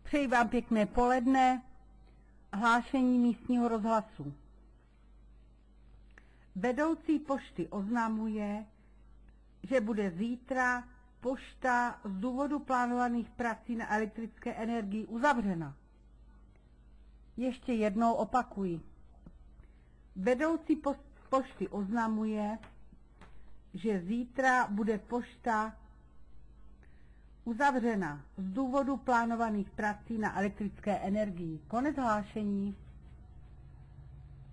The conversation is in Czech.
Přeji vám pěkné poledne. Hlášení místního rozhlasu. Vedoucí pošty oznamuje, že bude zítra pošta z důvodu plánovaných prací na elektrické energii uzavřena. Ještě jednou opakuji. Vedoucí pošty oznamuje, že zítra bude pošta uzavřena z důvodu plánovaných prací na elektrické energii. Konec hlášení.